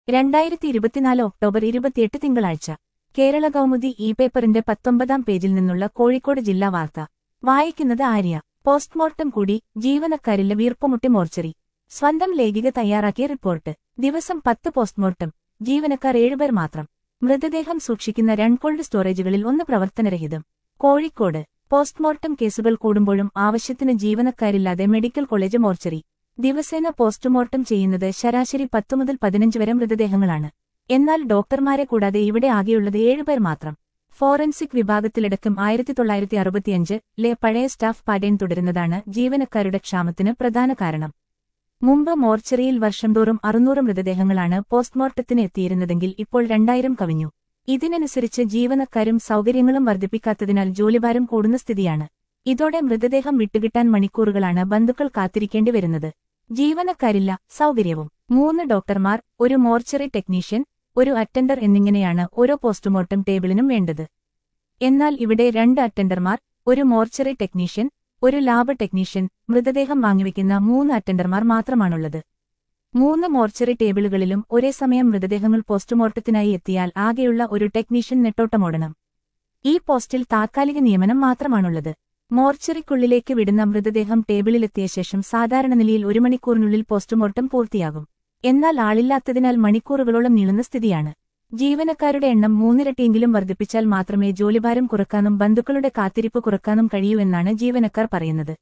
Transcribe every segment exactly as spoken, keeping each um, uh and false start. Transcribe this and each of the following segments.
രണ്ടായിരത്തി ഇരുപത്തിനാല് ഒക്ടോബർ ഇരുപത്തിയെട്ട് തിങ്കളാഴ്ച കേരള കൗമുദി ഇ പേപ്പറിന്റെ പത്തൊമ്പതാം പേജിൽ നിന്നുള്ള കോഴിക്കോട് ജില്ലാ വാർത്ത വായിക്കുന്നത് ആര്യ. പോസ്റ്റ്മോർട്ടം കൂടി, ജീവനക്കാരില്ല വീർപ്പുമുട്ടി മോർച്ചറി. സ്വന്തം ലേഖിക തയ്യാറാക്കിയ റിപ്പോർട്ട്. ദിവസം പത്ത് പോസ്റ്റ്മോർട്ടം, ജീവനക്കാർ ഏഴുപേർ മാത്രം. മൃതദേഹം സൂക്ഷിക്കുന്ന രണ്ട് കോൾഡ് സ്റ്റോറേജുകളിൽ ഒന്ന് പ്രവർത്തനരഹിതം. കോഴിക്കോട് പോസ്റ്റ്മോർട്ടം കേസുകൾ കൂടുമ്പോഴും ആവശ്യത്തിന് ജീവനക്കാരില്ലാതെ മെഡിക്കൽ കോളേജ് മോർച്ചറി. ദിവസേന പോസ്റ്റ്മോർട്ടം ചെയ്യുന്നത് ശരാശരി പത്തു മുതൽ പതിനഞ്ച് വരെ മൃതദേഹങ്ങളാണ്. എന്നാൽ ഡോക്ടർമാരെ കൂടാതെ ഇവിടെ ആകെയുള്ളത് ഏഴുപേർ മാത്രം. ഫോറൻസിക് വിഭാഗത്തിലടക്കം ആയിരത്തി തൊള്ളായിരത്തി അറുപത്തിയഞ്ച് ലെ പഴയ സ്റ്റാഫ് പാറ്റേൺ തുടരുന്നതാണ് ജീവനക്കാരുടെ ക്ഷാമത്തിന് പ്രധാന കാരണം. മുമ്പ് മോർച്ചറിയിൽ വർഷം തോറും അറുന്നൂറ് മൃതദേഹങ്ങളാണ് പോസ്റ്റ്മോർട്ടത്തിന് എത്തിയിരുന്നതെങ്കിൽ ഇപ്പോൾ രണ്ടായിരം കവിഞ്ഞു. ഇതിനനുസരിച്ച് ജീവനക്കാരും സൗകര്യങ്ങളും വർദ്ധിപ്പിക്കാത്തതിനാൽ ജോലിഭാരം കൂടുന്ന സ്ഥിതിയാണ്. ഇതോടെ മൃതദേഹം വിട്ടുകിട്ടാൻ മണിക്കൂറുകളാണ് ബന്ധുക്കൾ കാത്തിരിക്കേണ്ടി വരുന്നത്. ജീവനക്കാരില്ല, സൗകര്യവും. മൂന്ന് ഡോക്ടർമാർ, ഒരു മോർച്ചറി ടെക്നീഷ്യൻ, ഒരു അറ്റൻഡർ എന്നിങ്ങനെയാണ് ഓരോ പോസ്റ്റ്മോർട്ടം ടേബിളിനും വേണ്ടത്. എന്നാൽ ഇവിടെ രണ്ട് അറ്റൻഡർമാർ, ഒരു മോർച്ചറി ടെക്നീഷ്യൻ, ഒരു ലാബ് ടെക്നീഷ്യൻ, മൃതദേഹം വാങ്ങിവെക്കുന്ന മൂന്ന് അറ്റൻഡർമാർ മാത്രമാണുള്ളത്. മൂന്ന് മോർച്ചറി ടേബിളുകളിലും ഒരേ സമയം മൃതദേഹങ്ങൾ പോസ്റ്റ്മോർട്ടത്തിനായി എത്തിയാൽ ആകെയുള്ള ഒരു ടെക്നീഷ്യൻ നെട്ടോട്ടമോടണം. ഈ പോസ്റ്റിൽ താത്കാലിക നിയമനം മാത്രമാണുള്ളത്. മോർച്ചറിക്കുള്ളിലേക്ക് വിടുന്ന മൃതദേഹം ടേബിളിലെത്തിയ ശേഷം സാധാരണ നിലയിൽ ഒരു മണിക്കൂറിനുള്ളിൽ പോസ്റ്റ്മോർട്ടം പൂർത്തിയാകും. എന്നാൽ ആളില്ലാത്തതിനാൽ മണിക്കൂറുകളോളം നീളുന്ന സ്ഥിതിയാണ്. ജീവനക്കാരുടെ എണ്ണം മൂന്നിരട്ടിയെങ്കിലും വർദ്ധിപ്പിച്ചാൽ മാത്രമേ ജോലിഭാരം കുറക്കാനും ബന്ധുക്കളുടെ കാത്തിരിപ്പ് കുറക്കാനും കഴിയൂ എന്നാണ് ജീവനക്കാർ പറയുന്നത്.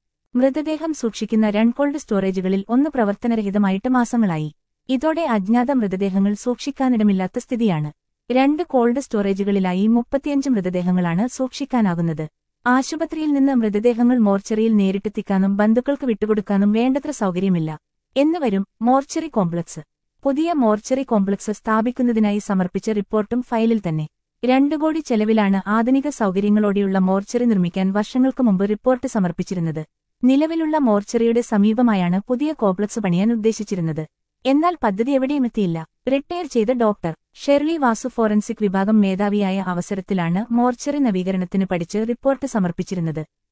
മൃതദേഹം സൂക്ഷിക്കുന്ന രണ്ട് കോൾഡ് സ്റ്റോറേജുകളിൽ ഒന്ന് പ്രവർത്തനരഹിതമായിട്ട് മാസങ്ങളായി. ഇതോടെ അജ്ഞാത മൃതദേഹങ്ങൾ സൂക്ഷിക്കാനിടമില്ലാത്ത സ്ഥിതിയാണ്. രണ്ട് കോൾഡ് സ്റ്റോറേജുകളിലായി മുപ്പത്തിയഞ്ച് മൃതദേഹങ്ങളാണ് സൂക്ഷിക്കാനാകുന്നത്. ആശുപത്രിയിൽ നിന്ന് മൃതദേഹങ്ങൾ മോർച്ചറിയിൽ നേരിട്ടെത്തിക്കാനും ബന്ധുക്കൾക്ക് വിട്ടുകൊടുക്കാനും വേണ്ടത്ര സൗകര്യമില്ല. എന്നുവരും മോർച്ചറി കോംപ്ലക്സ്. പുതിയ മോർച്ചറി കോംപ്ലക്സ് സ്ഥാപിക്കുന്നതിനായി സമർപ്പിച്ച റിപ്പോർട്ടും ഫയലിൽ തന്നെ. രണ്ടു കോടി ചെലവിലാണ് ആധുനിക സൗകര്യങ്ങളോടെയുള്ള മോർച്ചറി നിർമ്മിക്കാൻ വർഷങ്ങൾക്ക് മുമ്പ് റിപ്പോർട്ട് സമർപ്പിച്ചിരുന്നത്. നിലവിലുള്ള മോർച്ചറിയുടെ സമീപമായാണ് പുതിയ കോംപ്ലക്സ് പണിയാൻ ഉദ്ദേശിച്ചിരുന്നത്. എന്നാൽ പദ്ധതി എവിടെയും എത്തിയില്ല. റിട്ടയർ ചെയ്ത ഡോക്ടർ ഷെർലി വാസു ഫോറൻസിക് വിഭാഗം മേധാവിയായ അവസരത്തിലാണ് മോർച്ചറി നവീകരണത്തിന് പഠിച്ച് റിപ്പോർട്ട് സമർപ്പിച്ചിരുന്നത്.